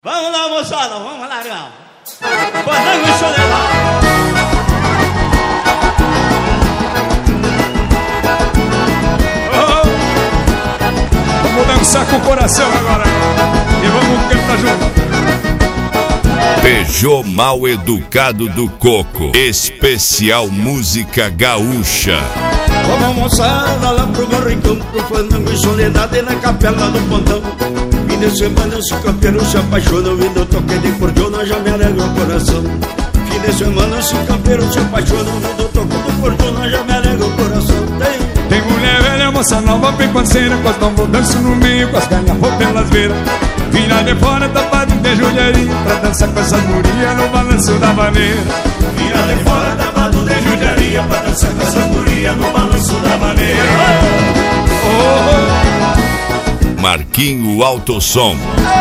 Vamos lá, moçada, vamos lá, legal. Fandango e Soledade. Vamos dançar com o coração agora. E vamos cantar junto. Peugeot Mal Educado do Coco. Especial música gaúcha. Vamos moçada lá pro meu rincão, pro Fandango e Soledade na capela do Pontão. Fim de semana esse campeiro se apaixona, ouvindo o toque de cordiona já me alegra o coração. Fim de semana esse campeiro se apaixona, ouvindo o toque de cordiona já me alegra o coração. Tem mulher velha, moça nova, bem parceira, com as tambor danço no meio, com as ganhas pelas beiras. Vira de fora, tapado de joelharia, pra dançar com essas gurias no balanço da maneira. Vira de fora, tapado de joelharia, pra dançar com essas gurias no balanço da maneira. Marquinho Alto Som.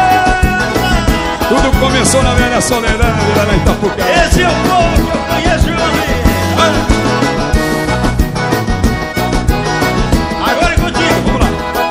Tudo começou na velha Soledade, lá na Itapuca. Esse é o povo que eu conheço, meu amigo. Agora é contigo, vamos lá.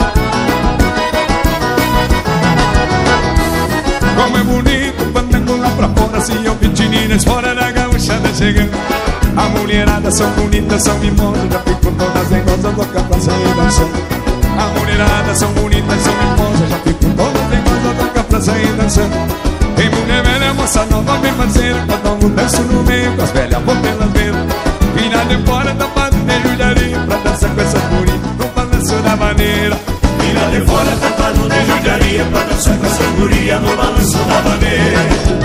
Como é bonito o fandango lá pra fora, se eu vi meninas fora da gauchada chegando. A mulherada são bonitas, são mimosas, já fico todas negosas, louca pra sair dançando. A mulherada são bonitas, são mimosas, já fico todas negosas, louca pra sair dançando. Tem mulher velha, moça nova, bem parceira, com todo mundo danço no meio, com as velhas vão pelas beiras. Vira de fora, tapado de judiaria, pra dançar com essas gurias no balanço da maneira. Vira de fora, tapado de judiaria, pra dançar com essas gurias no balanço da maneira.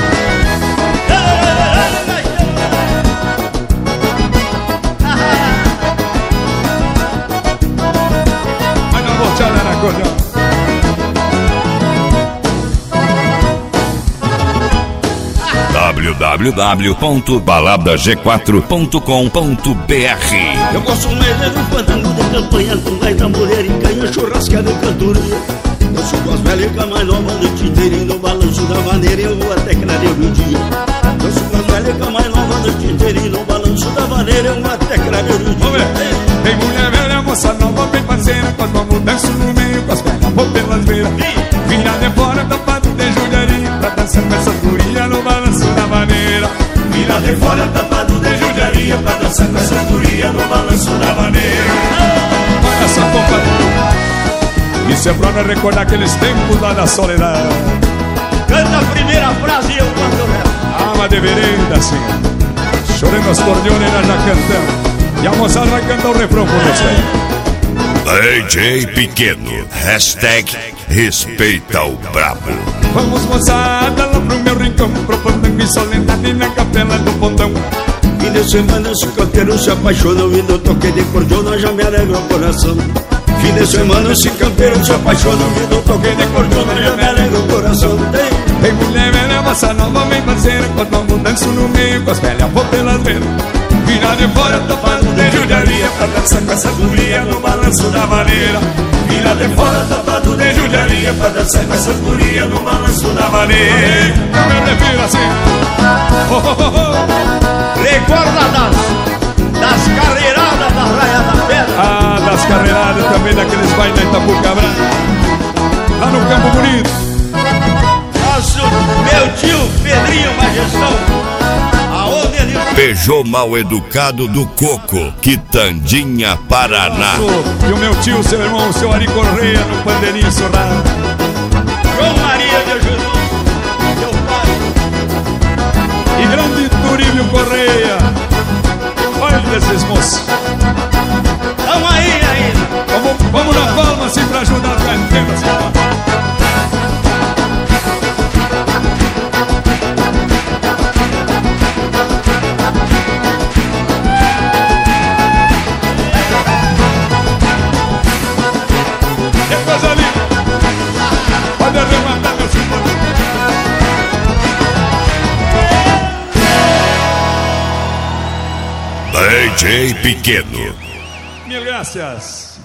www.baladag4.com.br. Eu gosto mesmo do fandango de campanha, com gaita, mulher e canha, churrasqueada e cantoria. Eu sou com as velhas e com a mais nova, noite inteira, no balanço da maneira, eu vou até clarear o dia. Eu sou com as velhas e com a mais nova, noite inteira, no balanço da maneira, eu vou até clarear o dia. Tem mulher velha, moça nova, bem parceira, com as mãos danço no meio, com as pernas vou pelas beiras. Vira de fora, tapado de judiaria, pra dançar com essas gurias no balanço da maneira. Vira de fora, tapado de judiaria, pra dançar com essas gurias no balanço da maneira. Olha essa companhia. Isso é pra nós recordar aqueles tempos lá da Soledade. Canta a primeira frase e eu canto o resto. Alma de vereda, senhor. Chorando as cordiones, nós já cantamos. E a moçada vai cantar o refrão por você. DJ Pequeno. Hashtag respeita o brabo. Vamos moçada lá pro meu rincão, pro Fandango e Soledade na capela do Pontão. Fim de semana esse campeiro se apaixona, ouvindo o toque de cordiona já me alegra o coração. Fim de semana esse campeiro se apaixona, ouvindo o toque de cordiona já me alegra o coração. Tem mulher velha, moça nova, bem parceira, com todo danço no meio, com as velhas vou pelas beiras. Vira de fora, tapado de judiaria, pra dançar com essa guria no balanço da maneira. Vira de fora, tapado de judiaria, pra dançar com essa guria no balanço da maneira. Eu me refiro assim. Recorda das carreiradas da Raia da Pedra. Ah, das carreiradas também, daqueles bailes da Itapucabra, lá no Campo Bonito. Nosso meu tio Pedrinho Majestão, aonde ele... Peugeot Mal Educado do Coco, Quitandinha, Paraná. E o meu tio, seu irmão, o seu Ari Correia, no Pandeirinho Sorrado. João Maria de Jesus, meu pai. E grande Turíbio Correia. Olha esses moços. Tamo aí ainda. Vamos na palma assim pra ajudar a cantar assim. É coisa linda. Pode arrematar meu filho. DJ Pequeno. Mil graças.